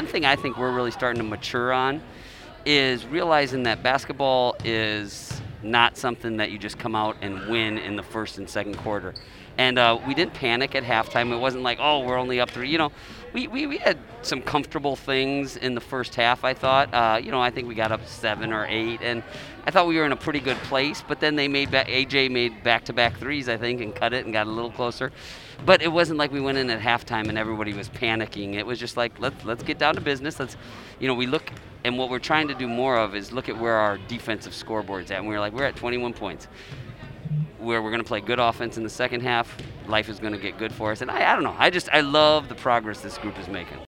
one thing I think we're really starting to mature on is realizing that basketball is not something that you just come out and win in the first and second quarter. And we didn't panic at halftime. It wasn't like, oh, we're only up 3. We had some comfortable things in the first half, I thought. I think we got up 7 or 8, and I thought we were in a pretty good place. But then AJ made back-to-back threes, I think, and cut it and got a little closer. But it wasn't like we went in at halftime and everybody was panicking. It was just like, let's get down to business. We look, and what we're trying to do more of is look at where our defensive scoreboard's at. And we're at 21 points. Where we're going to play good offense in the second half, life is going to get good for us. And I don't know. I love the progress this group is making.